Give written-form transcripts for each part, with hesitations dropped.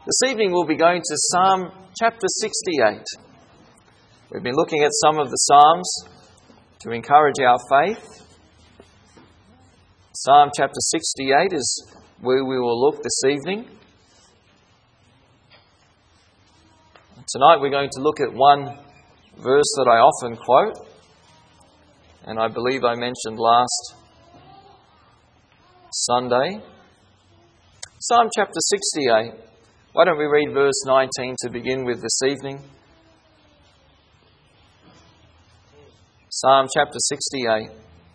This evening we'll be going to Psalm chapter 68. We've been looking at some of the Psalms to encourage our faith. Psalm chapter 68 is where we will look this evening. Tonight we're going to look at one verse that I often quote, and I believe I mentioned last Sunday. Psalm chapter 68. Why don't we read verse 19 to begin with this evening? Psalm chapter 68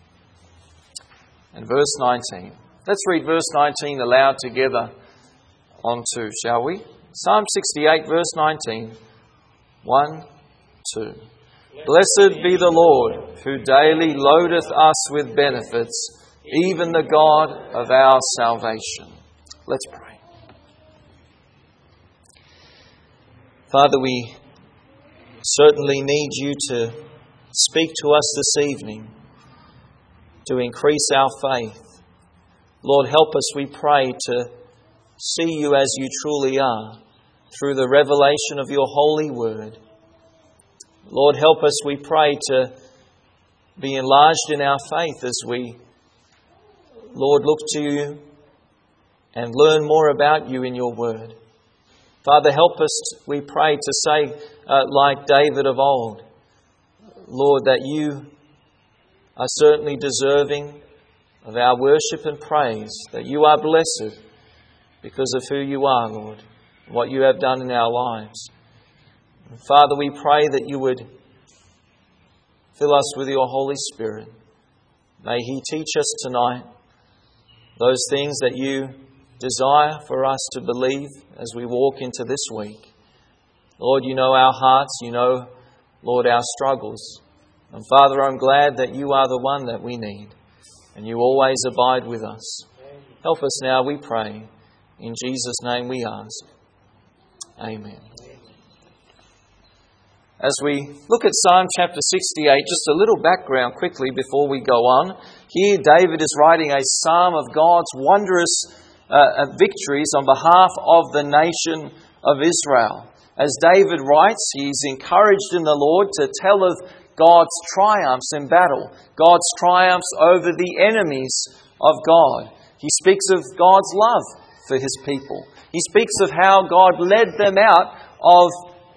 and verse 19. Let's read verse 19 aloud together onto, shall we? Psalm 68 verse 19. 1, 2. Blessed be the Lord, who daily loadeth us with benefits, even the God of our salvation. Let's pray. Father, we certainly need you to speak to us this evening to increase our faith. Lord, help us, we pray, to see you as you truly are through the revelation of your holy word. Lord, help us, we pray, to be enlarged in our faith as we, Lord, look to you and learn more about you in your word. Father, help us, we pray, to say, like David of old, Lord, that you are certainly deserving of our worship and praise, that you are blessed because of who you are, Lord, and what you have done in our lives. And Father, we pray that you would fill us with your Holy Spirit. May He teach us tonight those things that you desire for us to believe as we walk into this week. Lord, you know our hearts, you know, Lord, our struggles. And Father, I'm glad that you are the one that we need, and you always abide with us. Help us now, we pray. In Jesus' name we ask. Amen. As we look at Psalm chapter 68, just a little background quickly before we go on. Here David is writing a psalm of God's wondrous victories on behalf of the nation of Israel. As David writes, he's encouraged in the Lord to tell of God's triumphs in battle, God's triumphs over the enemies of God. He speaks of God's love for His people. He speaks of how God led them out of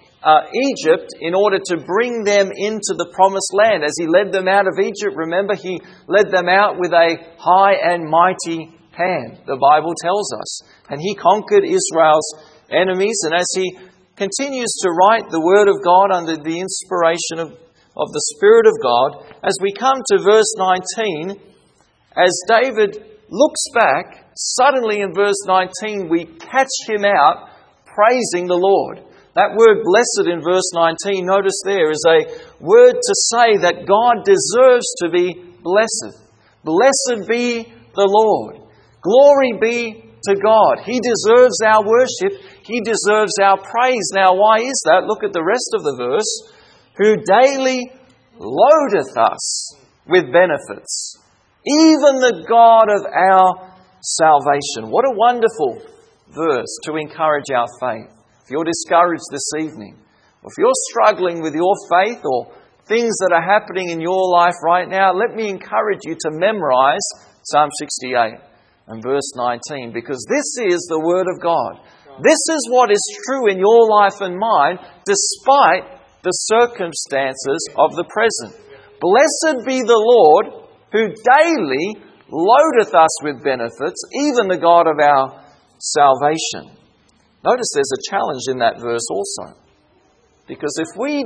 Egypt in order to bring them into the promised land. As He led them out of Egypt, remember, He led them out with a high and mighty hand, the Bible tells us. And He conquered Israel's enemies. And as he continues to write the Word of God under the inspiration of the Spirit of God, as we come to verse 19, as David looks back, suddenly in verse 19 we catch him out praising the Lord. That word blessed in verse 19, notice there, is a word to say that God deserves to be blessed. Blessed be the Lord. Glory be to God. He deserves our worship. He deserves our praise. Now, why is that? Look at the rest of the verse. Who daily loadeth us with benefits, even the God of our salvation. What a wonderful verse to encourage our faith. If you're discouraged this evening, or if you're struggling with your faith or things that are happening in your life right now, let me encourage you to memorize Psalm 68 and verse 19, because this is the Word of God. This is what is true in your life and mine, despite the circumstances of the present. Blessed be the Lord, who daily loadeth us with benefits, even the God of our salvation. Notice there's a challenge in that verse also. Because if we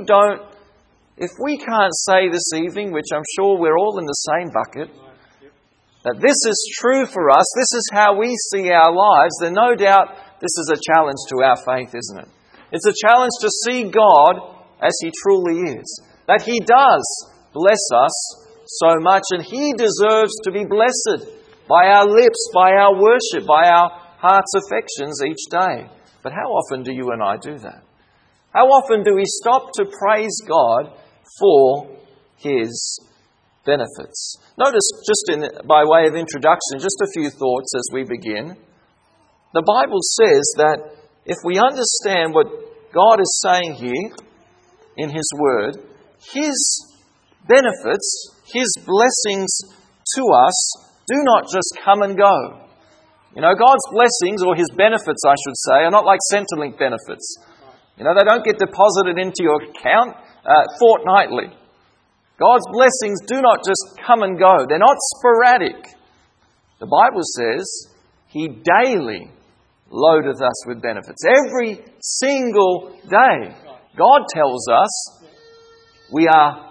can't say this evening, which I'm sure we're all in the same bucket, that this is true for us, this is how we see our lives, then no doubt this is a challenge to our faith, isn't it? It's a challenge to see God as He truly is. That He does bless us so much, and He deserves to be blessed by our lips, by our worship, by our heart's affections each day. But how often do you and I do that? How often do we stop to praise God for His benefits? Notice, by way of introduction, just a few thoughts as we begin. The Bible says that if we understand what God is saying here in His Word, His benefits, His blessings to us do not just come and go. You know, God's blessings, or His benefits, I should say, are not like Centrelink benefits. You know, they don't get deposited into your account fortnightly. God's blessings do not just come and go. They're not sporadic. The Bible says He daily loadeth us with benefits. Every single day, God tells us we are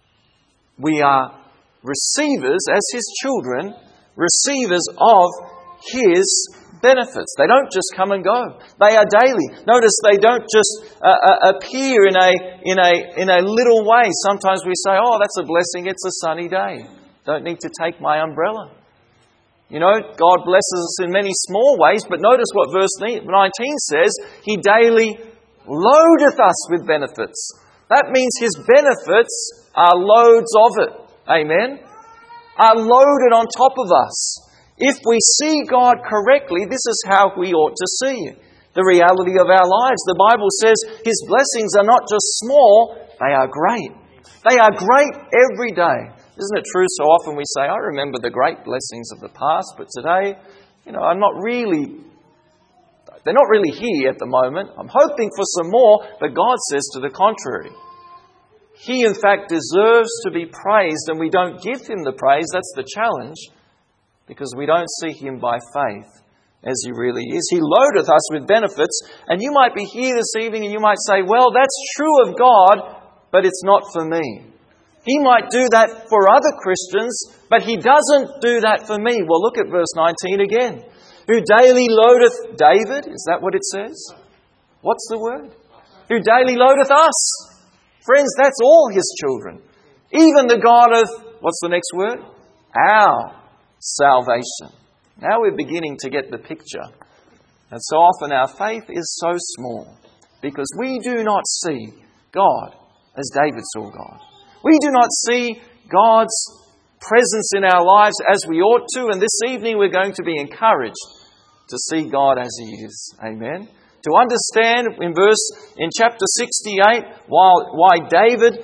receivers, as His children, receivers of His benefits. They don't just come and go. They are daily. Notice they don't just appear in a little way. Sometimes we say, "Oh, that's a blessing. It's a sunny day. Don't need to take my umbrella." You know, God blesses us in many small ways, but notice what verse 19 says. He daily loadeth us with benefits. That means His benefits are loads of it. Amen? Are loaded on top of us. If we see God correctly, this is how we ought to see the reality of our lives. The Bible says His blessings are not just small, they are great. They are great every day. Isn't it true so often we say, "I remember the great blessings of the past, but today, they're not really here at the moment. I'm hoping for some more," but God says to the contrary. He, in fact, deserves to be praised, and we don't give Him the praise. That's the challenge, because we don't see Him by faith as He really is. He loadeth us with benefits, and you might be here this evening and you might say, "Well, that's true of God, but it's not for me." He might do that for other Christians, but He doesn't do that for me. Well, look at verse 19 again. Who daily loadeth David. Is that what it says? What's the word? Who daily loadeth us. Friends, that's all His children. Even the God of, what's the next word? Our salvation. Now we're beginning to get the picture. And so often our faith is so small because we do not see God as David saw God. We do not see God's presence in our lives as we ought to, and this evening we're going to be encouraged to see God as He is. Amen. To understand in chapter 68 why David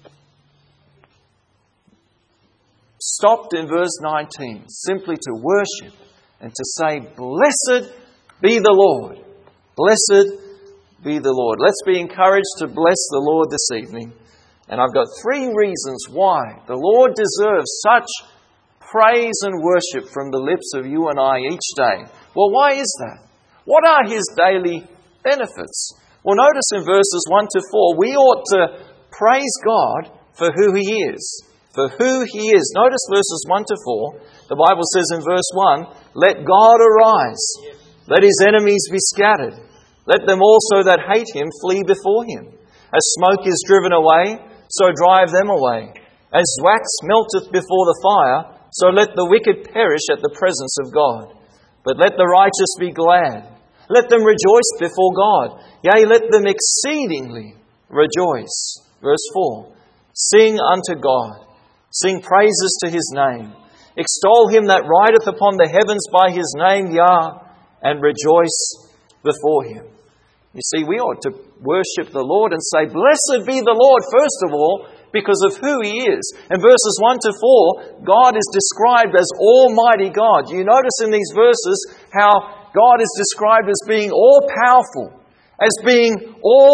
stopped in verse 19, simply to worship and to say, "Blessed be the Lord. Blessed be the Lord." Let's be encouraged to bless the Lord this evening. And I've got 3 reasons why the Lord deserves such praise and worship from the lips of you and I each day. Well, why is that? What are His daily benefits? Well, notice in verses 1 to 4, we ought to praise God for who He is. For who He is. Notice verses 1 to 4. The Bible says in verse 1, "Let God arise. Let His enemies be scattered. Let them also that hate Him flee before Him. As smoke is driven away, so drive them away. As wax melteth before the fire, so let the wicked perish at the presence of God. But let the righteous be glad. Let them rejoice before God. Yea, let them exceedingly rejoice." Verse 4. "Sing unto God. Sing praises to His name. Extol Him that rideth upon the heavens by His name, yea, and rejoice before Him." You see, we ought to worship the Lord and say, "Blessed be the Lord," first of all, because of who He is. In verses 1 to 4, God is described as Almighty God. You notice in these verses how God is described as being all-powerful, as being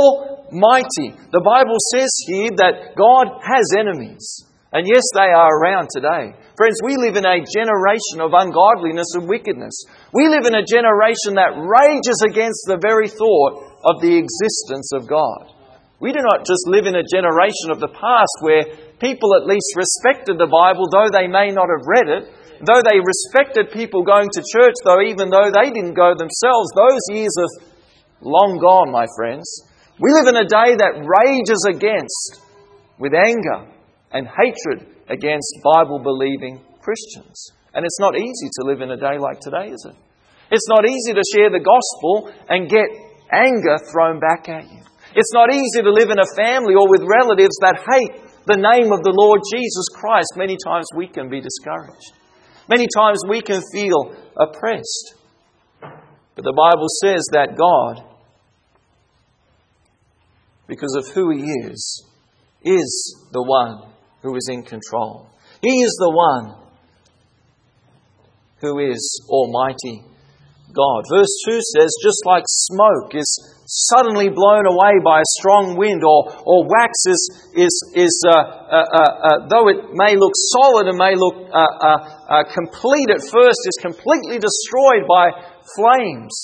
almighty. The Bible says here that God has enemies. And yes, they are around today. Friends, we live in a generation of ungodliness and wickedness. We live in a generation that rages against the very thought of the existence of God. We do not just live in a generation of the past where people at least respected the Bible, though they may not have read it, though they respected people going to church, though even though they didn't go themselves. Those years are long gone, my friends. We live in a day that rages against, with anger and hatred against Bible-believing Christians. And it's not easy to live in a day like today, is it? It's not easy to share the gospel and get anger thrown back at you. It's not easy to live in a family or with relatives that hate the name of the Lord Jesus Christ. Many times we can be discouraged. Many times we can feel oppressed. But the Bible says that God because of who He is the one who is in control. He is the one who is Almighty God. Verse 2 says, just like smoke is suddenly blown away by a strong wind, or wax though it may look solid and may look complete at first, is completely destroyed by flames.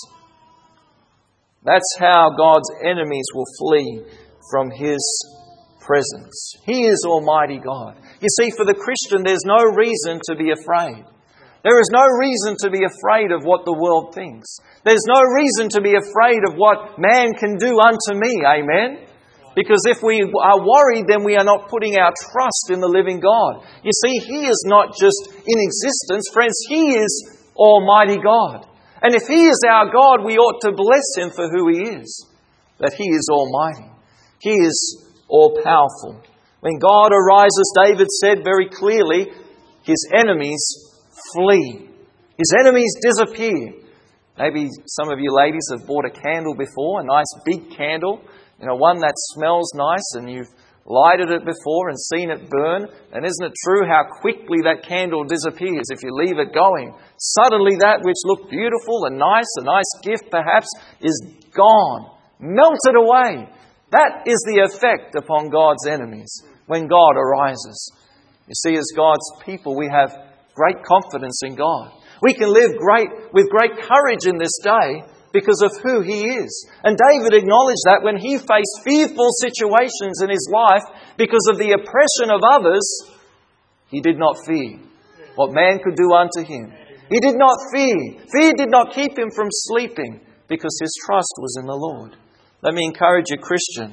That's how God's enemies will flee from His presence. He is Almighty God. You see, for the Christian, there's no reason to be afraid. There is no reason to be afraid of what the world thinks. There's no reason to be afraid of what man can do unto me. Amen? Because if we are worried, then we are not putting our trust in the living God. You see, He is not just in existence. Friends, He is Almighty God. And if He is our God, we ought to bless Him for who He is. That He is Almighty. He is all-powerful. When God arises, David said very clearly, His enemies flee. His enemies disappear. Maybe some of you ladies have bought a candle before, a nice big candle, one that smells nice, and you've lighted it before and seen it burn. And isn't it true how quickly that candle disappears if you leave it going? Suddenly that which looked beautiful and nice, a nice gift perhaps, is gone, melted away. That is the effect upon God's enemies when God arises. You see, as God's people, we have great confidence in God. We can live with great courage in this day because of who He is. And David acknowledged that when he faced fearful situations in his life because of the oppression of others, he did not fear what man could do unto him. He did not fear. Fear did not keep him from sleeping because his trust was in the Lord. Let me encourage you, Christian.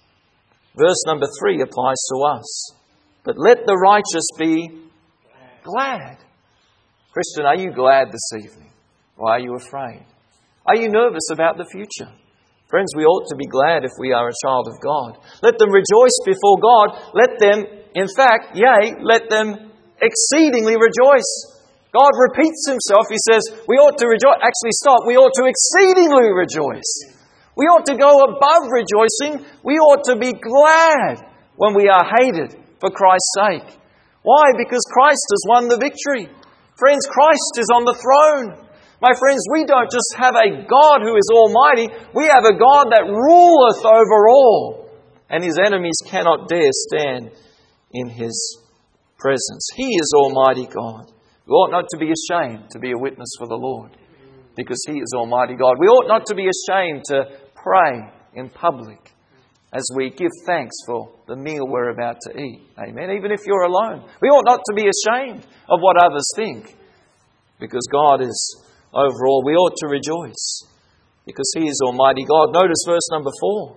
Verse number 3 applies to us. But let the righteous be glad. Christian, are you glad this evening? Or are you afraid? Are you nervous about the future? Friends, we ought to be glad if we are a child of God. Let them rejoice before God. Let them, in fact, let them exceedingly rejoice. God repeats Himself. He says, we ought to rejoice. Actually, stop. We ought to exceedingly rejoice. We ought to go above rejoicing. We ought to be glad when we are hated for Christ's sake. Why? Because Christ has won the victory. Friends, Christ is on the throne. My friends, we don't just have a God who is almighty. We have a God that ruleth over all. And His enemies cannot dare stand in His presence. He is Almighty God. We ought not to be ashamed to be a witness for the Lord, because He is Almighty God. We ought not to be ashamed to pray in public as we give thanks for the meal we're about to eat. Amen. Even if you're alone. We ought not to be ashamed of what others think, because God is over all. We ought to rejoice because He is Almighty God. Notice verse number 4.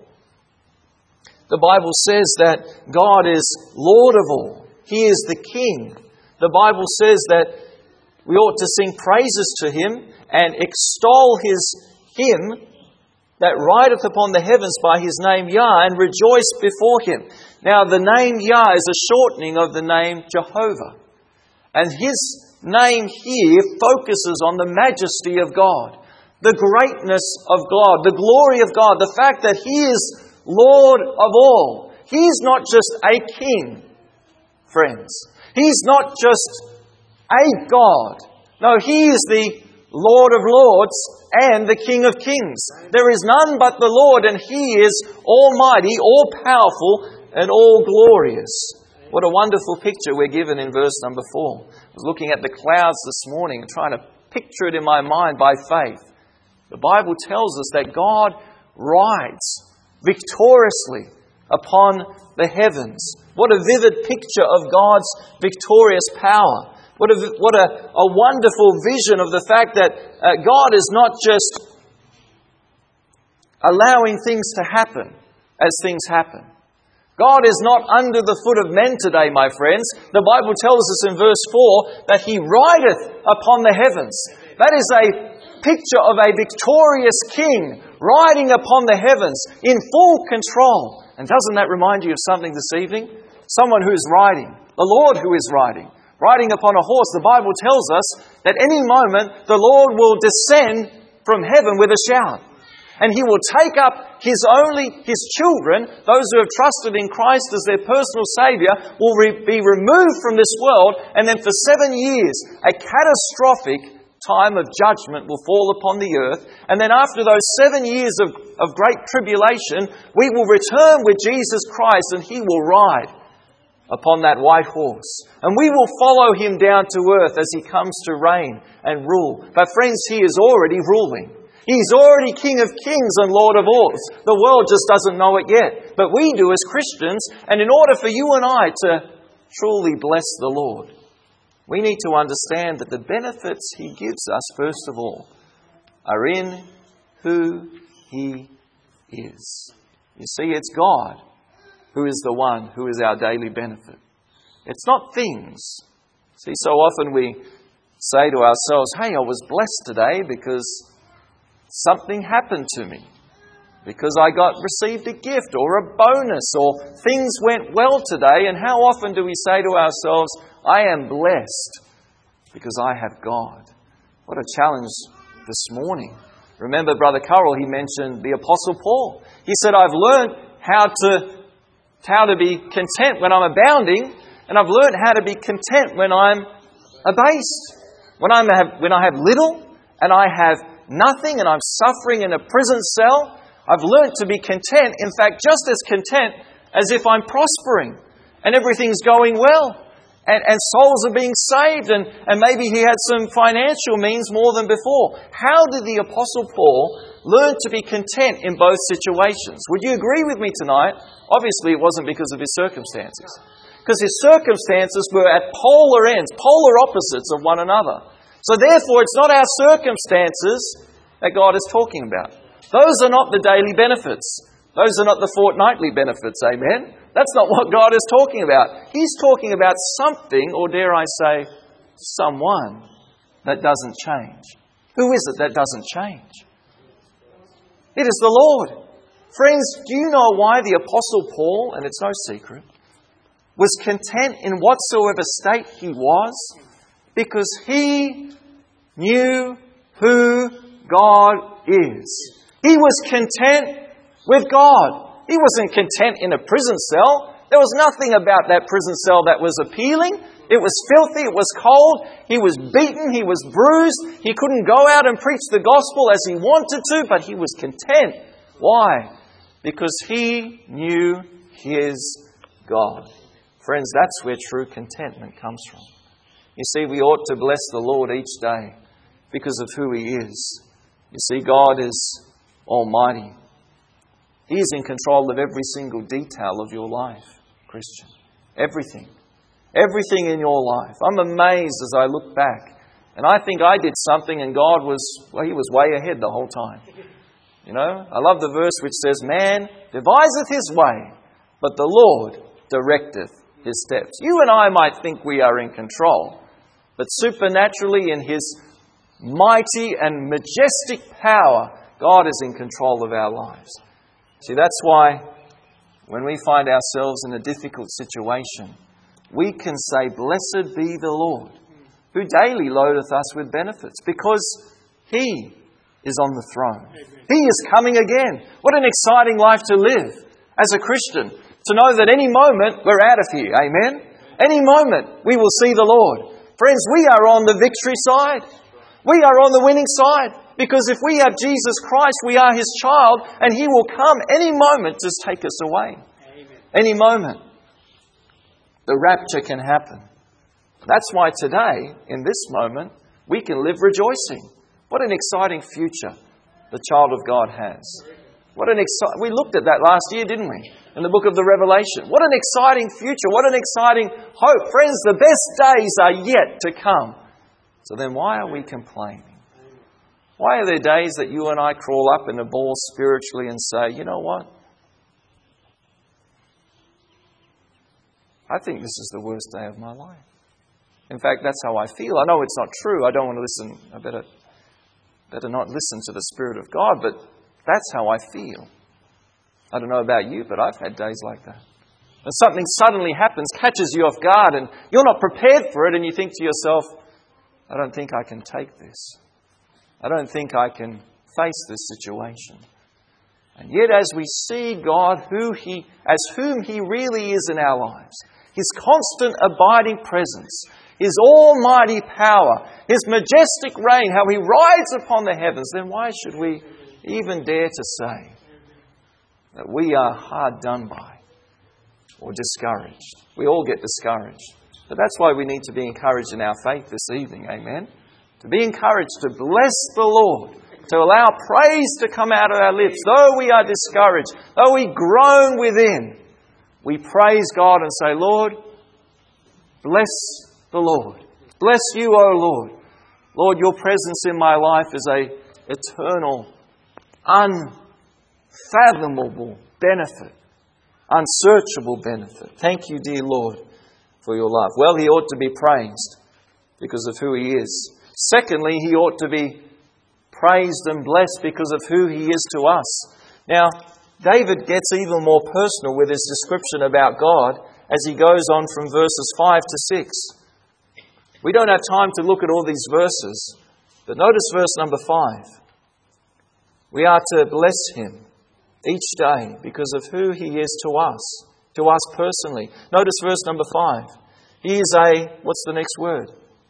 The Bible says that God is Lord of all. He is the King. The Bible says that we ought to sing praises to Him and extol Him that rideth upon the heavens by His name Yah, and rejoice before Him. Now the name Yah is a shortening of the name Jehovah. And His name here focuses on the majesty of God, the greatness of God, the glory of God, the fact that He is Lord of all. He's not just a king, friends. He's not just a God. No, He is the Lord of lords and the King of kings. There is none but the Lord, and He is almighty, all-powerful, and all-glorious. What a wonderful picture we're given in verse number 4. I was looking at the clouds this morning and trying to picture it in my mind by faith. The Bible tells us that God rides victoriously upon the heavens. What a vivid picture of God's victorious power. What a wonderful vision of the fact that God is not just allowing things to happen as things happen. God is not under the foot of men today, my friends. The Bible tells us in verse 4 that He rideth upon the heavens. That is a picture of a victorious king riding upon the heavens in full control. And doesn't that remind you of something this evening? Someone who is riding, the Lord who is riding upon a horse. The Bible tells us that any moment the Lord will descend from heaven with a shout. And He will take up His children, those who have trusted in Christ as their personal Saviour, will be removed from this world, and then for 7 years, a catastrophic time of judgment will fall upon the earth. And then after those 7 years of great tribulation, we will return with Jesus Christ, and He will ride upon that white horse. And we will follow Him down to earth as He comes to reign and rule. But friends, He is already ruling. He's already King of kings and Lord of lords. The world just doesn't know it yet. But we do as Christians. And in order for you and I to truly bless the Lord, we need to understand that the benefits He gives us, first of all, are in who He is. You see, it's God who is the one who is our daily benefit. It's not things. See, so often we say to ourselves, hey, I was blessed today because something happened to me, because I received a gift or a bonus, or things went well today. And how often do we say to ourselves, I am blessed because I have God? What a challenge this morning. Remember Brother Currell, he mentioned the Apostle Paul. He said, I've learned how to be content when I'm abounding, and I've learned how to be content when I'm abased. When I have little and I have nothing and I'm suffering in a prison cell, I've learned to be content, in fact, just as content as if I'm prospering and everything's going well and souls are being saved and maybe he had some financial means more than before. How did the Apostle Paul learn to be content in both situations? Would you agree with me tonight? Obviously, it wasn't because of his circumstances. Because his circumstances were at polar ends, polar opposites of one another. So therefore, it's not our circumstances that God is talking about. Those are not the daily benefits. Those are not the fortnightly benefits, amen? That's not what God is talking about. He's talking about something, or dare I say, someone that doesn't change. Who is it that doesn't change? It is the Lord. Friends, do you know why the Apostle Paul, and it's no secret, was content in whatsoever state he was? Because he knew who God is. He was content with God. He wasn't content in a prison cell. There was nothing about that prison cell that was appealing. It was filthy. It was cold. He was beaten. He was bruised. He couldn't go out and preach the gospel as he wanted to, but he was content. Why? Because he knew his God. Friends, that's where true contentment comes from. You see, we ought to bless the Lord each day because of who He is. You see, God is almighty. He is in control of every single detail of your life, Christian. Everything. Everything in your life. I'm amazed as I look back. And I think I did something and God He was way ahead the whole time. You know, I love the verse which says, man deviseth his way, but the Lord directeth His steps. You and I might think we are in control, but supernaturally in His mighty and majestic power, God is in control of our lives. See, that's why when we find ourselves in a difficult situation, we can say, blessed be the Lord, who daily loadeth us with benefits, because He is on the throne. He is coming again. What an exciting life to live as a Christian, to know that any moment we're out of here. Amen? Any moment we will see the Lord. Friends, we are on the victory side. We are on the winning side. Because if we have Jesus Christ, we are His child, and He will come any moment to take us away. Amen. Any moment. The rapture can happen. That's why today, in this moment, we can live rejoicing. What an exciting future the child of God has. We looked at that last year, didn't we? In the book of the Revelation. What an exciting future. What an exciting hope. Friends, the best days are yet to come. So then why are we complaining? Why are there days that you and I crawl up in a ball spiritually and say, you know what? I think this is the worst day of my life. In fact, that's how I feel. I know it's not true. I don't want to listen. I better not listen to the Spirit of God, but that's how I feel. I don't know about you, but I've had days like that. And something suddenly happens, catches you off guard, and you're not prepared for it, and you think to yourself, I don't think I can take this. I don't think I can face this situation. And yet as we see God as whom He really is in our lives, His constant abiding presence, His almighty power, His majestic reign, how He rides upon the heavens, then why should we even dare to say that we are hard done by or discouraged? We all get discouraged. But that's why we need to be encouraged in our faith this evening, amen? To be encouraged to bless the Lord, to allow praise to come out of our lips. Though we are discouraged, though we groan within, we praise God and say, Lord, bless the Lord. Bless you, O Lord. Lord, your presence in my life is an eternal, unfathomable benefit, unsearchable benefit. Thank you, dear Lord, for your love. Well, He ought to be praised because of who He is. Secondly, He ought to be praised and blessed because of who He is to us. Now, David gets even more personal with his description about God as he goes on from verses 5 to 6. We don't have time to look at all these verses, but notice verse number 5. We are to bless Him each day because of who He is to us personally. Notice verse number 5. He is what's the next word?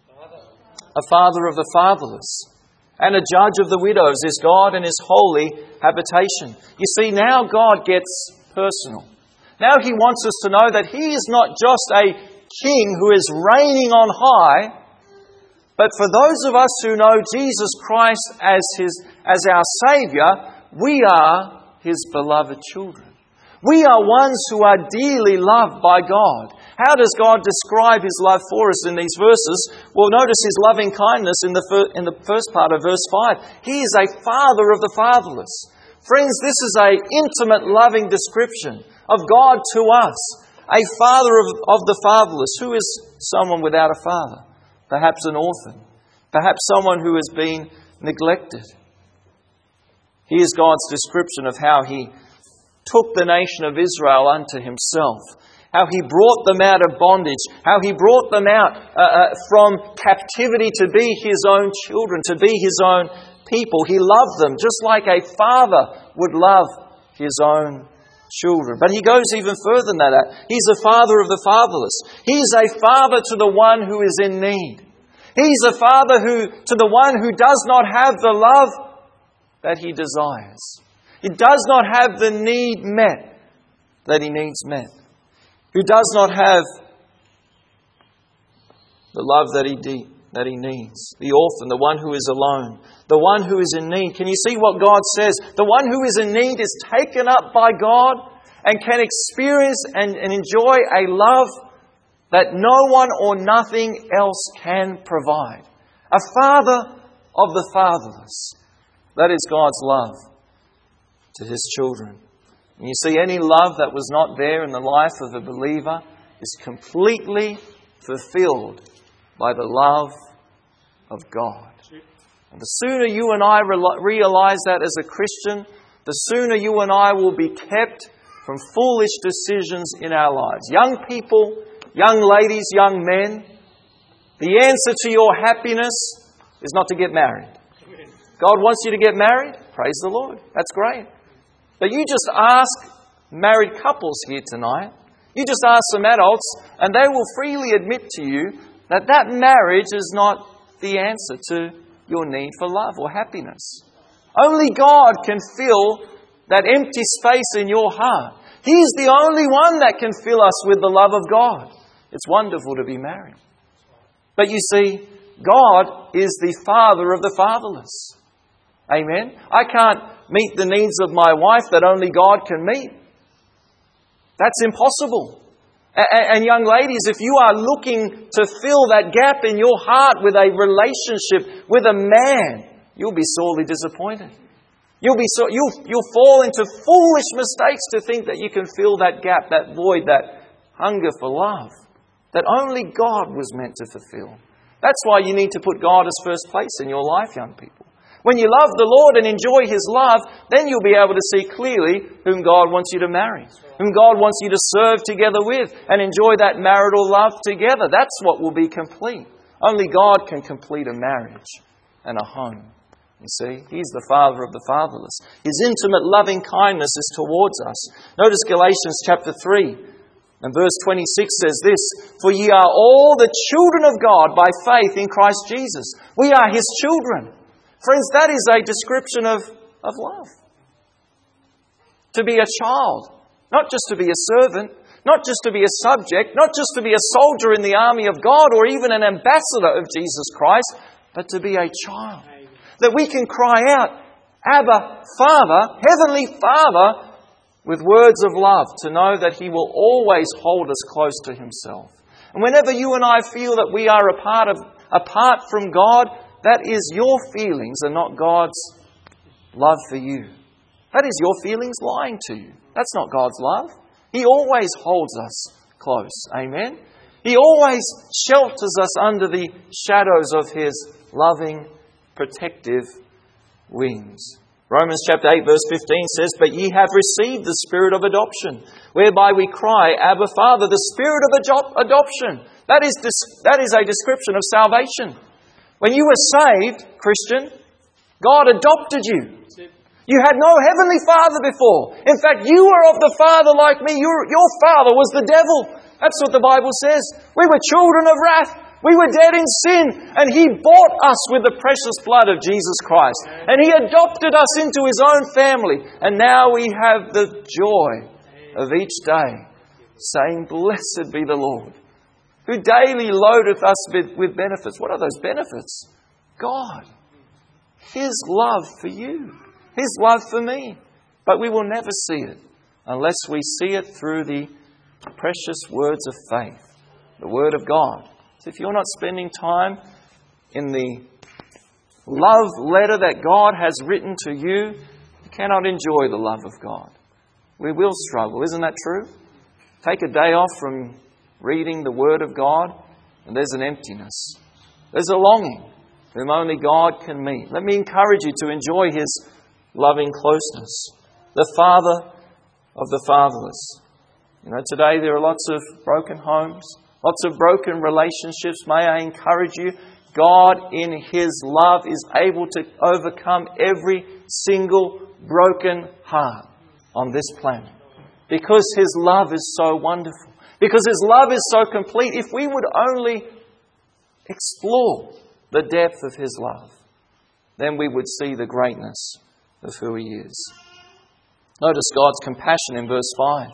A father of the fatherless and a judge of the widows, His God and His holy habitation. You see, now God gets personal. Now He wants us to know that He is not just a king who is reigning on high, but for those of us who know Jesus Christ as our Saviour, we are His beloved children. We are ones who are dearly loved by God. How does God describe His love for us in these verses? Well, notice His loving kindness in the first part of verse 5. He is a father of the fatherless. Friends, this is an intimate, loving description of God to us. A father of the fatherless. Who is someone without a father? Perhaps an orphan. Perhaps someone who has been neglected. Here's God's description of how He took the nation of Israel unto Himself. How He brought them out of bondage. How He brought them out from captivity to be His own children, to be His own people. He loved them just like a father would love his own children. But He goes even further than that. He's a father of the fatherless. He's a father to the one who is in need. He's a father to the one who does not have the love that he desires. He does not have the need met that he needs met. Who does not have the love that he needs. The orphan, the one who is alone, the one who is in need. Can you see what God says? The one who is in need is taken up by God and can experience and enjoy a love that no one or nothing else can provide. A father of the fatherless. That is God's love to His children. And you see, any love that was not there in the life of a believer is completely fulfilled by the love of God. And the sooner you and I realize that as a Christian, the sooner you and I will be kept from foolish decisions in our lives. Young people, young ladies, young men, the answer to your happiness is not to get married. God wants you to get married? Praise the Lord. That's great. But you just ask married couples here tonight. You just ask some adults and they will freely admit to you that marriage is not the answer to your need for love or happiness. Only God can fill that empty space in your heart. He's the only one that can fill us with the love of God. It's wonderful to be married. But you see, God is the father of the fatherless. Amen? I can't meet the needs of my wife that only God can meet. That's impossible. And young ladies, if you are looking to fill that gap in your heart with a relationship with a man, you'll be sorely disappointed. You'll fall into foolish mistakes to think that you can fill that gap, that void, that hunger for love that only God was meant to fulfill. That's why you need to put God as first place in your life, young people. When you love the Lord and enjoy His love, then you'll be able to see clearly whom God wants you to marry, whom God wants you to serve together with, and enjoy that marital love together. That's what will be complete. Only God can complete a marriage and a home. You see, He's the Father of the fatherless. His intimate loving kindness is towards us. Notice Galatians chapter 3 and verse 26 says this, "For ye are all the children of God by faith in Christ Jesus." We are His children. Friends, that is a description of love. To be a child, not just to be a servant, not just to be a subject, not just to be a soldier in the army of God or even an ambassador of Jesus Christ, but to be a child. That we can cry out, "Abba, Father," Heavenly Father, with words of love, to know that He will always hold us close to Himself. And whenever you and I feel that we are apart from God, that is your feelings and not God's love for you. That is your feelings lying to you. That's not God's love. He always holds us close. Amen? He always shelters us under the shadows of His loving, protective wings. Romans chapter 8 verse 15 says, "But ye have received the Spirit of adoption, whereby we cry, Abba, Father," the Spirit of adoption. That is a description of salvation. When you were saved, Christian, God adopted you. You had no heavenly Father before. In fact, you were of the Father like me. Your father was the devil. That's what the Bible says. We were children of wrath. We were dead in sin. And He bought us with the precious blood of Jesus Christ. And He adopted us into His own family. And now we have the joy of each day, saying, "Blessed be the Lord, who daily loadeth us with benefits." What are those benefits? God. His love for you. His love for me. But we will never see it unless we see it through the precious words of faith, the Word of God. So if you're not spending time in the love letter that God has written to you, you cannot enjoy the love of God. We will struggle, isn't that true? Take a day off from reading the Word of God and there's an emptiness. There's a longing whom only God can meet. Let me encourage you to enjoy His loving closeness. The Father of the fatherless. You know, today there are lots of broken homes, lots of broken relationships. May I encourage you, God in His love is able to overcome every single broken heart on this planet. Because His love is so wonderful. Because His love is so complete. If we would only explore the depth of His love, then we would see the greatness of who He is. Notice God's compassion in verse 5.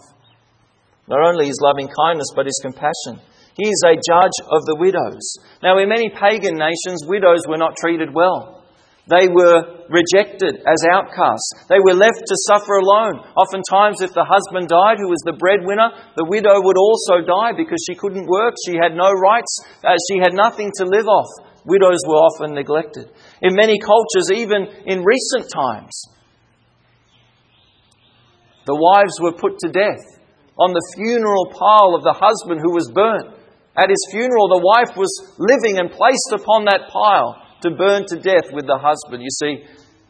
Not only His loving kindness, but His compassion. He is a judge of the widows. Now, in many pagan nations, widows were not treated well. They were rejected as outcasts. They were left to suffer alone. Oftentimes, if the husband died, who was the breadwinner, the widow would also die because she couldn't work. She had no rights. She had nothing to live off. Widows were often neglected. In many cultures, even in recent times, the wives were put to death on the funeral pile of the husband who was burnt. At his funeral, the wife was living and placed upon that pile to burn to death with the husband. You see,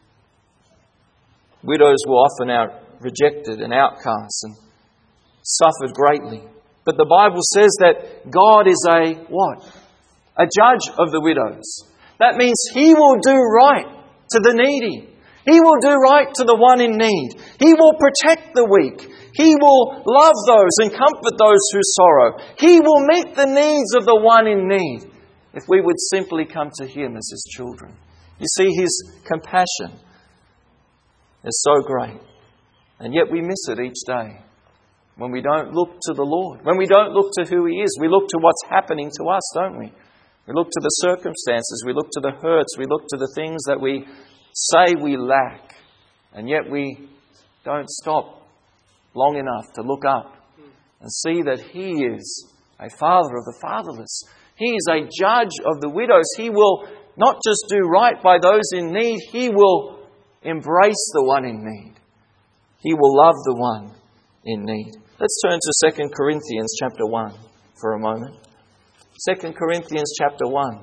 widows were often rejected and outcasts and suffered greatly. But the Bible says that God is a what? A judge of the widows. That means He will do right to the needy. He will do right to the one in need. He will protect the weak. He will love those and comfort those who sorrow. He will meet the needs of the one in need if we would simply come to Him as His children. You see, His compassion is so great. And yet we miss it each day when we don't look to the Lord. When we don't look to who He is. We look to what's happening to us, don't we? We look to the circumstances. We look to the hurts. We look to the things that we say we lack. And yet we don't stop long enough to look up and see that He is a Father of the fatherless. He is a judge of the widows. He will not just do right by those in need. He will embrace the one in need. He will love the one in need. Let's turn to 2 Corinthians chapter 1 for a moment. 2 Corinthians chapter 1.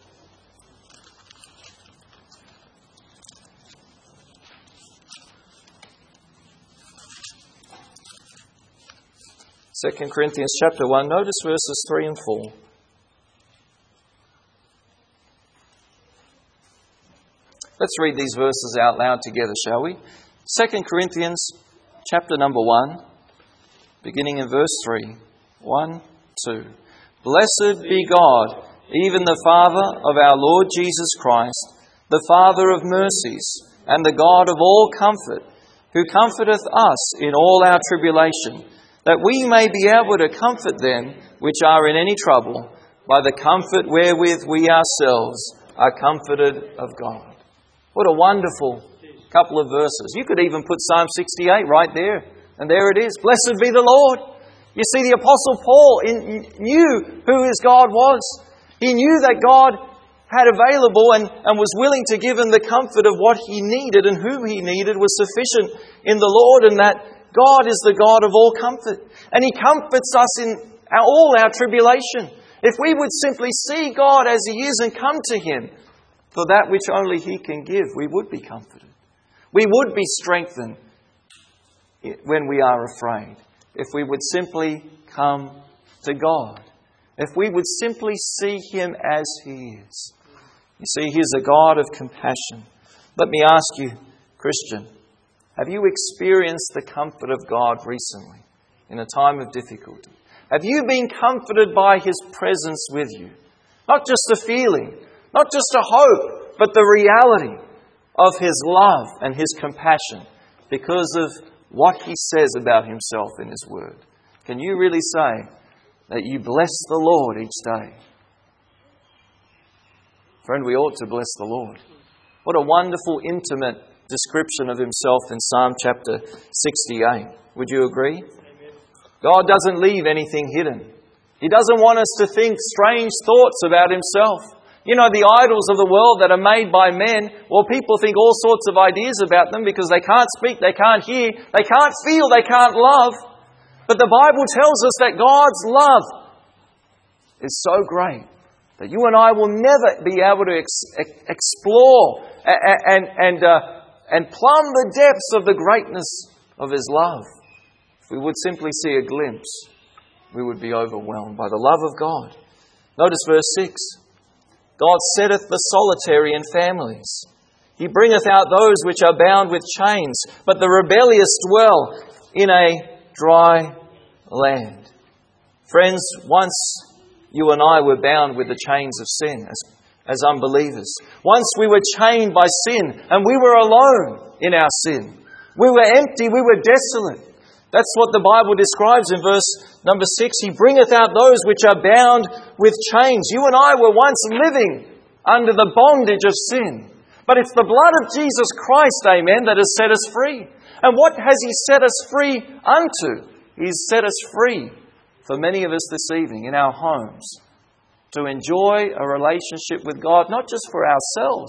Second Corinthians chapter 1, notice verses 3 and 4. Let's read these verses out loud together, shall we? 2 Corinthians chapter number 1, beginning in verse 3. 1, 2. Blessed be God, even the Father of our Lord Jesus Christ, the Father of mercies, and the God of all comfort, who comforteth us in all our tribulation, that we may be able to comfort them which are in any trouble, by the comfort wherewith we ourselves are comforted of God. What a wonderful couple of verses. You could even put Psalm 68 right there, and there it is. Blessed be the Lord. You see, the Apostle Paul knew who his God was. He knew that God had available and was willing to give him the comfort of what he needed, and who he needed was sufficient in the Lord, and that God is the God of all comfort. And He comforts us in all our tribulation. If we would simply see God as He is and come to Him for that which only He can give, we would be comforted. We would be strengthened when we are afraid. If we would simply come to God. If we would simply see Him as He is. You see, He is a God of compassion. Let me ask you, Christian, have you experienced the comfort of God recently in a time of difficulty? Have you been comforted by His presence with you? Not just a feeling, not just a hope, but the reality of His love and His compassion because of what He says about Himself in His Word. Can you really say that you bless the Lord each day? Friend, we ought to bless the Lord. What a wonderful, intimate description of Himself in Psalm chapter 68. Would you agree? God doesn't leave anything hidden. He doesn't want us to think strange thoughts about Himself. You know, the idols of the world that are made by men, well, people think all sorts of ideas about them because they can't speak, they can't hear, they can't feel, they can't love. But the Bible tells us that God's love is so great that you and I will never be able to explore and plumb the depths of the greatness of His love. If we would simply see a glimpse, we would be overwhelmed by the love of God. Notice verse 6. God setteth the solitary in families. He bringeth out those which are bound with chains, but the rebellious dwell in a dry land. Friends, once you and I were bound with the chains of sin as unbelievers. Once we were chained by sin and we were alone in our sin. We were empty, we were desolate. That's what the Bible describes in verse number 6. He bringeth out those which are bound with chains. You and I were once living under the bondage of sin. But it's the blood of Jesus Christ, amen, that has set us free. And what has He set us free unto? He's set us free for many of us this evening in our homes to enjoy a relationship with God, not just for ourselves,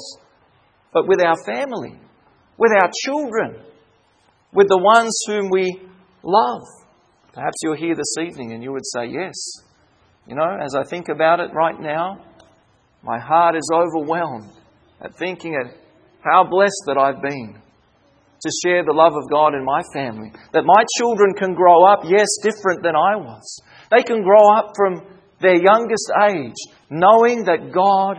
but with our family, with our children, with the ones whom we love. Perhaps you're here this evening and you would say, yes. You know, as I think about it right now, my heart is overwhelmed at thinking of how blessed that I've been to share the love of God in my family. That my children can grow up, yes, different than I was. They can grow up from their youngest age knowing that God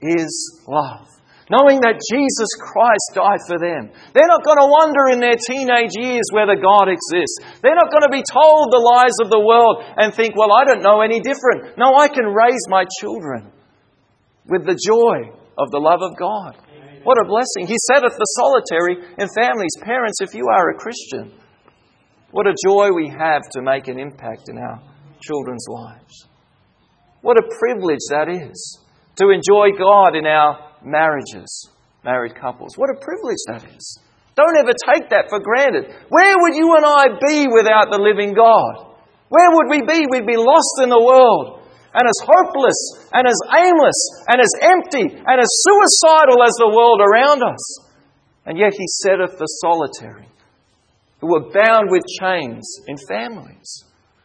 is love. Knowing that Jesus Christ died for them. They're not going to wonder in their teenage years whether God exists. They're not going to be told the lies of the world and think, well, I don't know any different. No, I can raise my children with the joy of the love of God. What a blessing. He setteth the solitary in families. Parents, if you are a Christian, what a joy we have to make an impact in our children's lives. What a privilege that is to enjoy God in our marriages, married couples. What a privilege that is. Don't ever take that for granted. Where would you and I be without the living God? Where would we be? We'd be lost in the world and as hopeless and as aimless and as empty and as suicidal as the world around us. And yet He setteth the solitary who are bound with chains in families.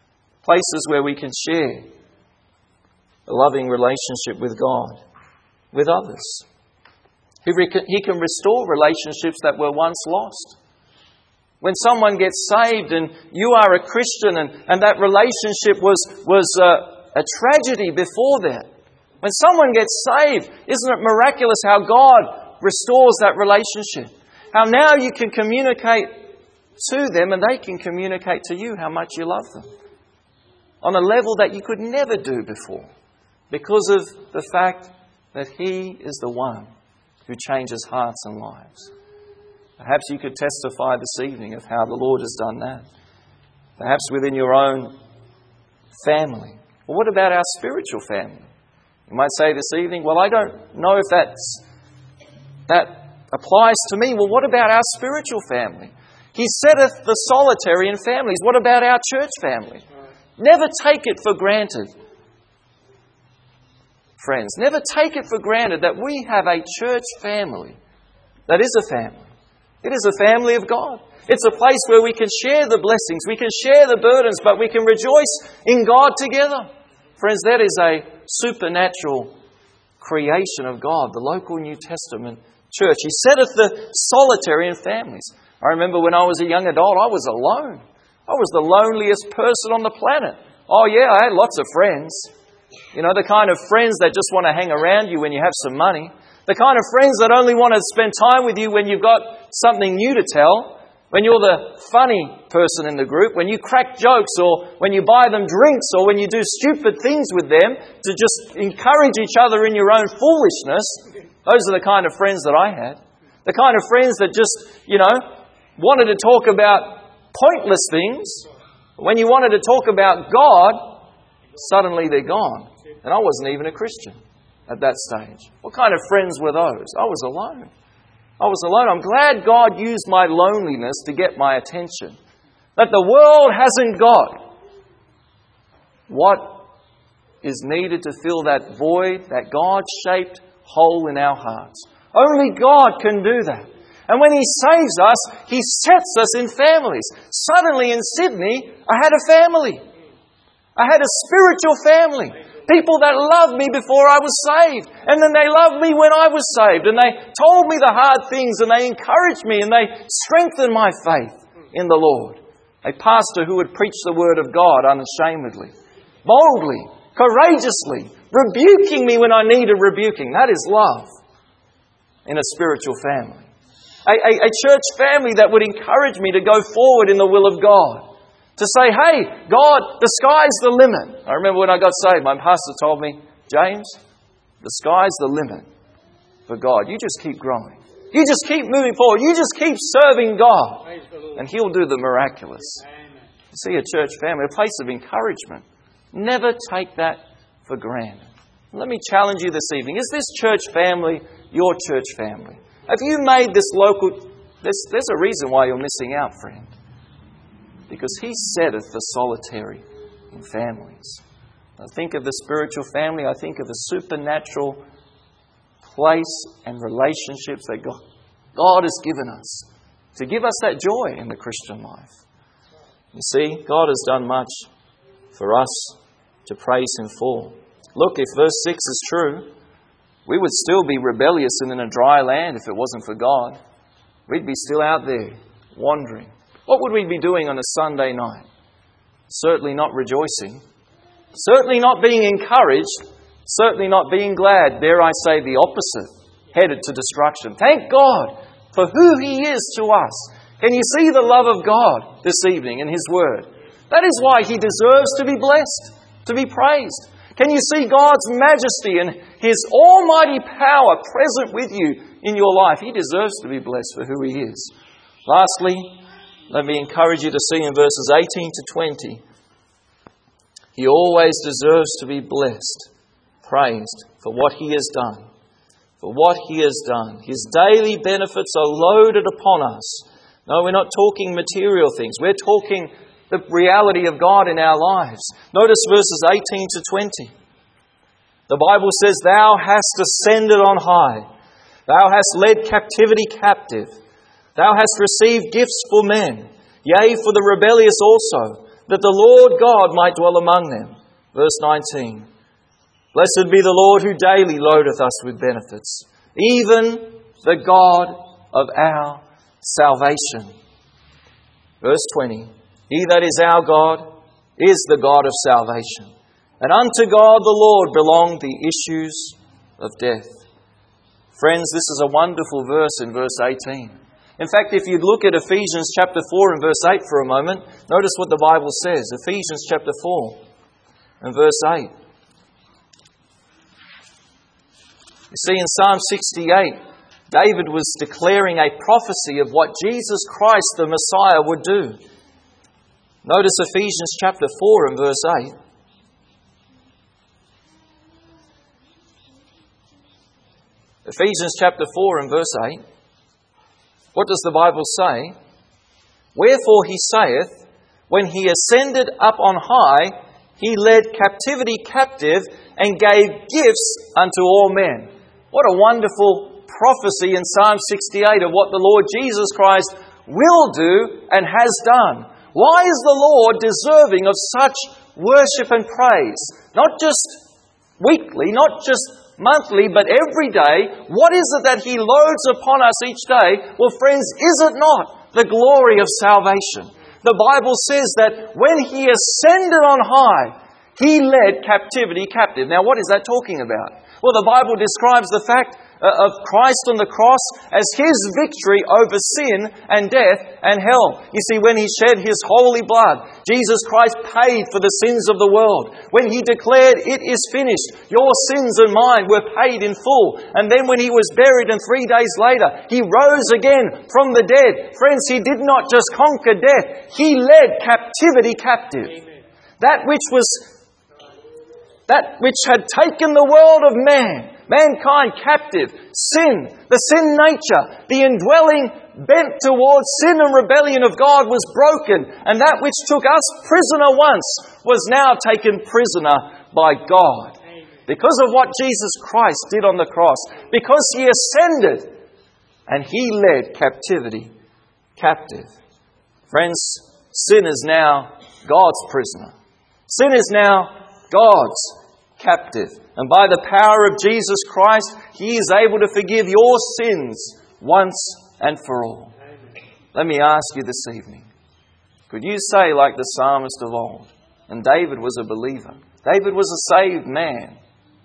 Places where we can share a loving relationship with God, with others. He can restore relationships that were once lost. When someone gets saved and you are a Christian and that relationship was a tragedy before that. When someone gets saved, isn't it miraculous how God restores that relationship. How now you can communicate to them and they can communicate to you how much you love them. On a level that you could never do before. Because of the fact that He is the one who changes hearts and lives. Perhaps you could testify this evening of how the Lord has done that. Perhaps within your own family. Well, what about our spiritual family? You might say this evening, well, I don't know if that applies to me. Well, what about our spiritual family? He setteth the solitary in families. What about our church family? Never take it for granted, friends. Never take it for granted that we have a church family that is a family. It is a family of God. It's a place where we can share the blessings, we can share the burdens, but we can rejoice in God together. Friends, that is a supernatural creation of God, the local New Testament church. He setteth the solitary in families. I remember when I was a young adult, I was alone. I was the loneliest person on the planet. Oh yeah, I had lots of friends. You know, the kind of friends that just want to hang around you when you have some money. The kind of friends that only want to spend time with you when you've got something new to tell. When you're the funny person in the group, when you crack jokes or when you buy them drinks or when you do stupid things with them to just encourage each other in your own foolishness. Those are the kind of friends that I had. The kind of friends that just, wanted to talk about pointless things. When you wanted to talk about God, suddenly they're gone. And I wasn't even a Christian at that stage. What kind of friends were those? I was alone. I'm glad God used my loneliness to get my attention. That the world hasn't got what is needed to fill that void, that God-shaped hole in our hearts. Only God can do that. And when He saves us, He sets us in families. Suddenly in Sydney, I had a family. I had a spiritual family. People that loved me before I was saved. And then they loved me when I was saved. And they told me the hard things and they encouraged me and they strengthened my faith in the Lord. A pastor who would preach the Word of God unashamedly, boldly, courageously, rebuking me when I needed rebuking. That is love in a spiritual family. A church family that would encourage me to go forward in the will of God. To say, hey, God, the sky's the limit. I remember when I got saved, my pastor told me, James, the sky's the limit for God. You just keep growing. You just keep moving forward. You just keep serving God. And He'll do the miraculous. You see, a church family, a place of encouragement. Never take that for granted. Let me challenge you this evening. Is this church family your church family? Have you made this local... There's a reason why you're missing out, friend. Because He setteth the solitary in families. I think of the spiritual family. I think of the supernatural place and relationships that God has given us to give us that joy in the Christian life. You see, God has done much for us to praise Him for. Look, if verse 6 is true, we would still be rebellious and in a dry land if it wasn't for God. We'd be still out there wandering. What would we be doing on a Sunday night? Certainly not rejoicing. Certainly not being encouraged. Certainly not being glad. Dare I say the opposite. Headed to destruction. Thank God for who He is to us. Can you see the love of God this evening in His Word? That is why He deserves to be blessed, to be praised. Can you see God's majesty and His almighty power present with you in your life? He deserves to be blessed for who He is. Lastly, let me encourage you to see in verses 18 to 20. He always deserves to be blessed, praised for what He has done. For what He has done. His daily benefits are loaded upon us. No, we're not talking material things. We're talking the reality of God in our lives. Notice verses 18 to 20. The Bible says, Thou hast ascended on high. Thou hast led captivity captive. Thou hast received gifts for men, yea, for the rebellious also, that the Lord God might dwell among them. Verse 19. Blessed be the Lord who daily loadeth us with benefits, even the God of our salvation. Verse 20. He that is our God is the God of salvation. And unto God the Lord belong the issues of death. Friends, this is a wonderful verse in verse 18. In fact, if you look at Ephesians chapter 4 and verse 8 for a moment, notice what the Bible says. Ephesians chapter 4 and verse 8. You see, in Psalm 68, David was declaring a prophecy of what Jesus Christ, the Messiah, would do. Notice Ephesians chapter 4 and verse 8. Ephesians chapter 4 and verse 8. What does the Bible say? Wherefore he saith, when he ascended up on high, he led captivity captive and gave gifts unto all men. What a wonderful prophecy in Psalm 68 of what the Lord Jesus Christ will do and has done. Why is the Lord deserving of such worship and praise? Not just weekly, not just monthly, but every day. What is it that He loads upon us each day? Well, friends, is it not the glory of salvation? The Bible says that when He ascended on high, He led captivity captive. Now, what is that talking about? Well, the Bible describes the fact of Christ on the cross as His victory over sin and death and hell. You see, when He shed His holy blood, Jesus Christ paid for the sins of the world. When He declared, "It is finished," your sins and mine were paid in full. And then when He was buried and 3 days later, He rose again from the dead. Friends, He did not just conquer death, He led captivity captive. Amen. That which had taken the world of mankind captive, sin, the sin nature, the indwelling bent towards sin and rebellion of God was broken, and that which took us prisoner once was now taken prisoner by God. Because of what Jesus Christ did on the cross, because He ascended and He led captivity captive. Friends, sin is now God's prisoner. Sin is now God's captive. And by the power of Jesus Christ, He is able to forgive your sins once and for all. Amen. Let me ask you this evening, could you say like the psalmist of old? And David was a believer. David was a saved man.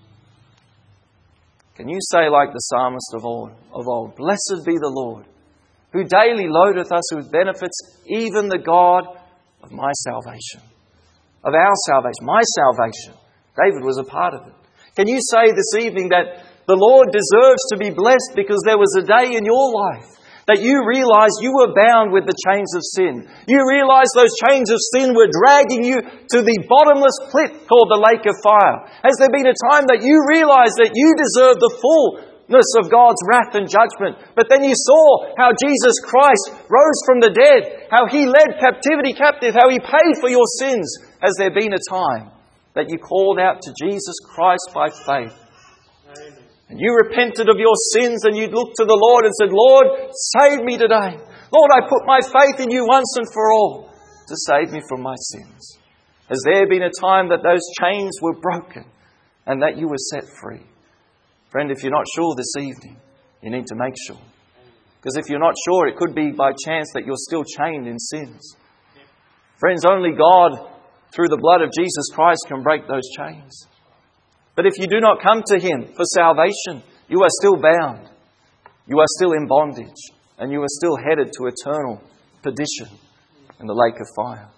Can you say like the psalmist of old, "Blessed be the Lord, who daily loadeth us with benefits, even the God of my salvation." Of our salvation, my salvation. David was a part of it. Can you say this evening that the Lord deserves to be blessed because there was a day in your life that you realized you were bound with the chains of sin? You realized those chains of sin were dragging you to the bottomless pit called the lake of fire. Has there been a time that you realized that you deserved the fullness of God's wrath and judgment, but then you saw how Jesus Christ rose from the dead, how He led captivity captive, how He paid for your sins? Has there been a time that you called out to Jesus Christ by faith? Amen. And you repented of your sins and you looked to the Lord and said, "Lord, save me today. Lord, I put my faith in you once and for all to save me from my sins." Has there been a time that those chains were broken and that you were set free? Friend, if you're not sure this evening, you need to make sure. Because if you're not sure, it could be by chance that you're still chained in sins. Friends, only God, through the blood of Jesus Christ, can break those chains. But if you do not come to Him for salvation, you are still bound. You are still in bondage. And you are still headed to eternal perdition in the lake of fire.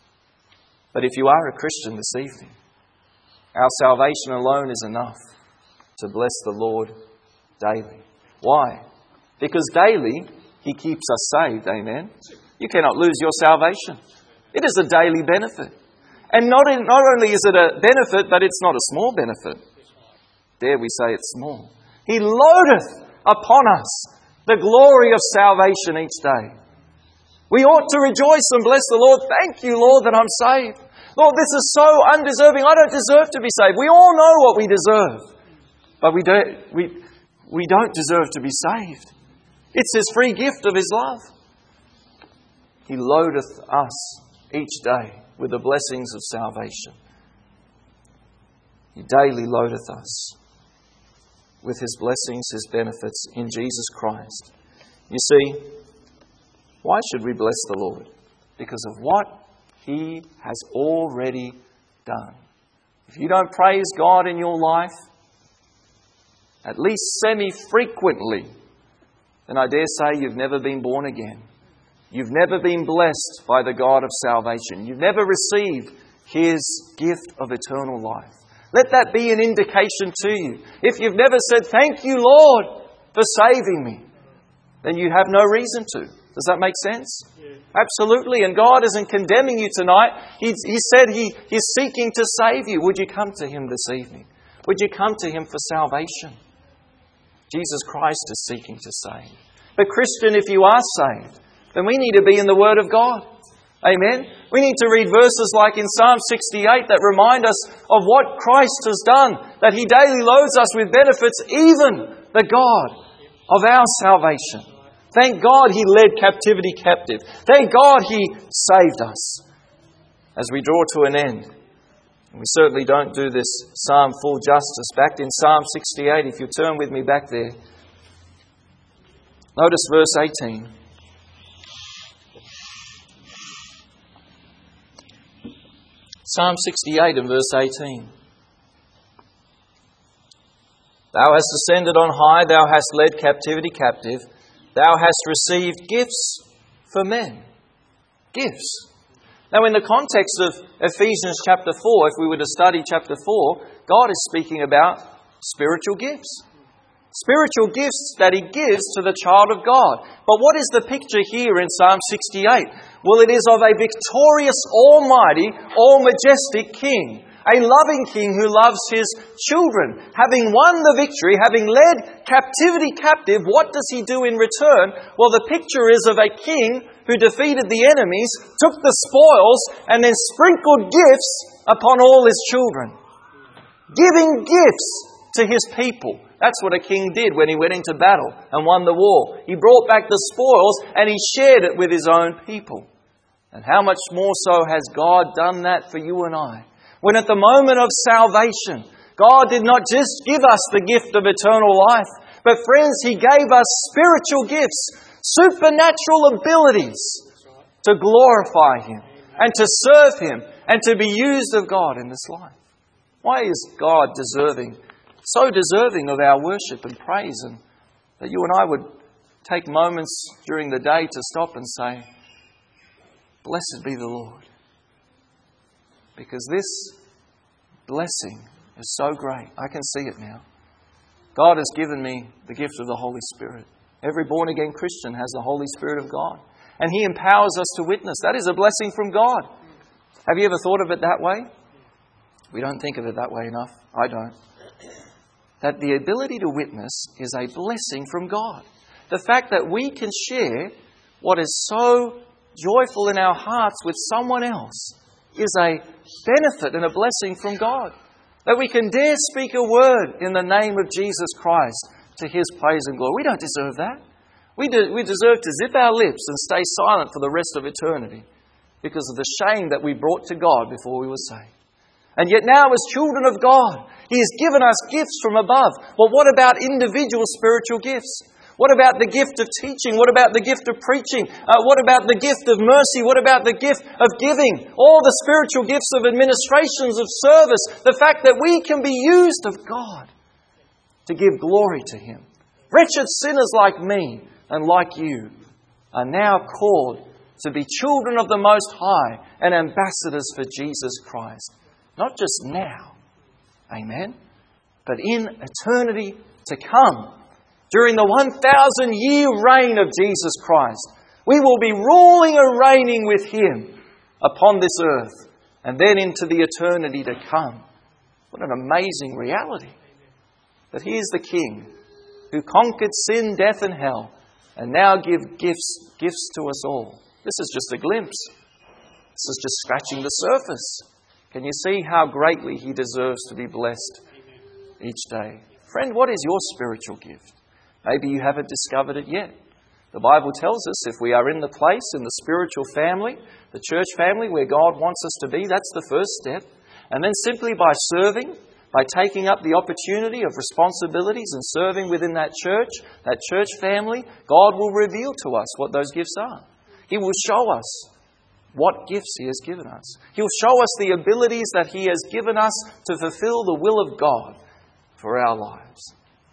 But if you are a Christian this evening, our salvation alone is enough to bless the Lord daily. Why? Because daily He keeps us saved. Amen? You cannot lose your salvation. It is a daily benefit. And not only is it a benefit, but it's not a small benefit. Dare we say it's small. He loadeth upon us the glory of salvation each day. We ought to rejoice and bless the Lord. Thank you, Lord, that I'm saved. Lord, this is so undeserving. I don't deserve to be saved. We all know what we deserve. But we don't deserve to be saved. It's His free gift of His love. He loadeth us each day with the blessings of salvation. He daily loadeth us with His blessings, His benefits in Jesus Christ. You see, why should we bless the Lord? Because of what He has already done. If you don't praise God in your life, at least semi-frequently, then I dare say you've never been born again. You've never been blessed by the God of salvation. You've never received His gift of eternal life. Let that be an indication to you. If you've never said, "Thank you, Lord, for saving me," then you have no reason to. Does that make sense? Yeah. Absolutely. And God isn't condemning you tonight. He said He is seeking to save you. Would you come to Him this evening? Would you come to Him for salvation? Jesus Christ is seeking to save. But Christian, if you are saved, then we need to be in the Word of God. Amen? We need to read verses like in Psalm 68 that remind us of what Christ has done, that He daily loads us with benefits, even the God of our salvation. Thank God He led captivity captive. Thank God He saved us. As we draw to an end, and we certainly don't do this psalm full justice. Back in Psalm 68, if you turn with me back there, notice verse 18. Psalm 68 and verse 18. Thou hast ascended on high, thou hast led captivity captive, thou hast received gifts for men. Gifts. Now in the context of Ephesians chapter 4, if we were to study chapter 4, God is speaking about spiritual gifts. Spiritual gifts that He gives to the child of God. But what is the picture here in Psalm 68? Well, it is of a victorious, almighty, all-majestic King. A loving King who loves His children. Having won the victory, having led captivity captive, what does He do in return? Well, the picture is of a King who defeated the enemies, took the spoils, and then sprinkled gifts upon all His children. Giving gifts to His people. That's what a king did when he went into battle and won the war. He brought back the spoils and he shared it with his own people. And how much more so has God done that for you and I? When at the moment of salvation, God did not just give us the gift of eternal life, but friends, He gave us spiritual gifts, supernatural abilities to glorify Him and to serve Him and to be used of God in this life. Why is God so deserving of our worship and praise, and that you and I would take moments during the day to stop and say, "Blessed be the Lord." Because this blessing is so great. I can see it now. God has given me the gift of the Holy Spirit. Every born-again Christian has the Holy Spirit of God. And He empowers us to witness. That is a blessing from God. Have you ever thought of it that way? We don't think of it that way enough. I don't. That the ability to witness is a blessing from God. The fact that we can share what is so joyful in our hearts with someone else is a benefit and a blessing from God. That we can dare speak a word in the name of Jesus Christ to His praise and glory. We don't deserve that. We deserve to zip our lips and stay silent for the rest of eternity because of the shame that we brought to God before we were saved. And yet now, as children of God, He has given us gifts from above. Well, what about individual spiritual gifts? What about the gift of teaching? What about the gift of preaching? What about the gift of mercy? What about the gift of giving? All the spiritual gifts of administrations, of service. The fact that we can be used of God to give glory to Him. Wretched sinners like me and like you are now called to be children of the Most High and ambassadors for Jesus Christ. Not just now, amen, but in eternity to come. During the 1,000-year reign of Jesus Christ, we will be ruling and reigning with Him upon this earth and then into the eternity to come. What an amazing reality. That He is the King who conquered sin, death and hell and now gives gifts to us all. This is just a glimpse. This is just scratching the surface. Can you see how greatly He deserves to be blessed each day? Friend, what is your spiritual gift? Maybe you haven't discovered it yet. The Bible tells us if we are in the place, in the spiritual family, the church family where God wants us to be, that's the first step. And then simply by serving, by taking up the opportunity of responsibilities and serving within that church family, God will reveal to us what those gifts are. He will show us what gifts He has given us. He'll show us the abilities that He has given us to fulfill the will of God for our lives.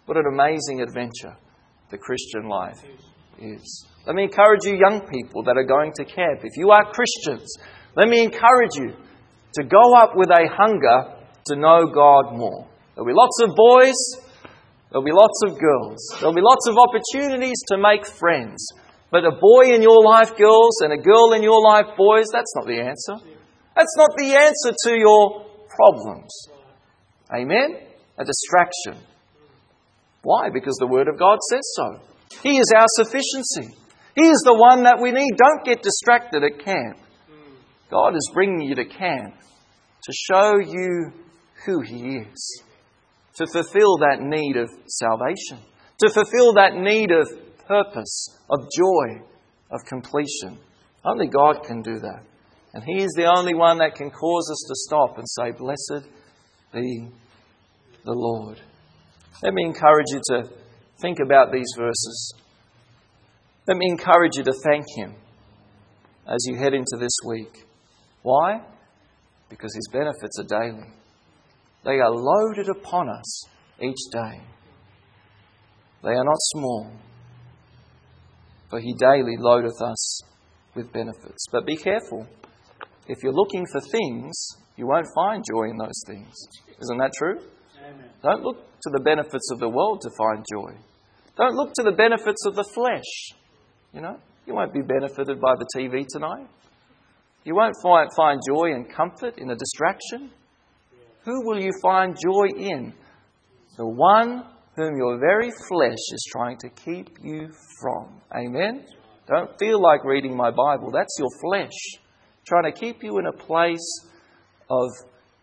What an amazing adventure the Christian life is. Let me encourage you young people that are going to camp. If you are Christians, let me encourage you to go up with a hunger to know God more. There'll be lots of boys. There'll be lots of girls. There'll be lots of opportunities to make friends. But a boy in your life, girls, and a girl in your life, boys, that's not the answer. That's not the answer to your problems. Amen? A distraction. Why? Because the Word of God says so. He is our sufficiency. He is the one that we need. Don't get distracted at camp. God is bringing you to camp to show you who He is. To fulfill that need of salvation. To fulfill that need of purpose, of joy, of completion. Only God can do that. And He is the only one that can cause us to stop and say, "Blessed be the Lord." Let me encourage you to think about these verses. Let me encourage you to thank Him as you head into this week. Why? Because His benefits are daily. They are loaded upon us each day. They are not small, for He daily loadeth us with benefits. But be careful. If you're looking for things, you won't find joy in those things. Isn't that true? Amen. Don't look to the benefits of the world to find joy. Don't look to the benefits of the flesh. You won't be benefited by the TV tonight. You won't find joy and comfort in a distraction. Who will you find joy in? The one whom your very flesh is trying to keep you from. Amen? Don't feel like reading my Bible. That's your flesh trying to keep you in a place of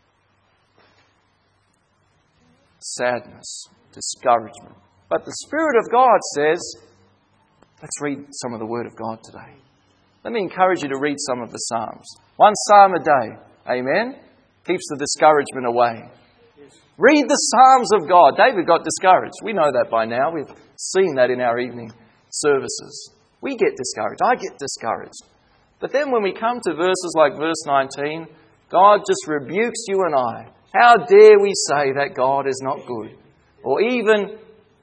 sadness, discouragement. But the Spirit of God says, let's read some of the Word of God today. Let me encourage you to read some of the Psalms. One psalm a day. Amen? Keeps the discouragement away. Read the Psalms of God. David got discouraged. We know that by now. We've seen that in our evening services. We get discouraged. I get discouraged. But then when we come to verses like verse 19, God just rebukes you and I. How dare we say that God is not good? Or even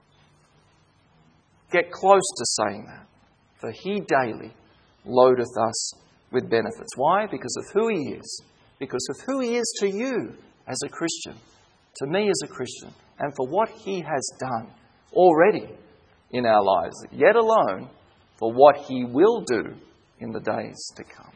get close to saying that. For He daily loadeth us with benefits. Why? Because of who He is. Because of who He is to you as a Christian. To me as a Christian. And for what He has done already in our lives. Yet alone for what He will do in the days to come.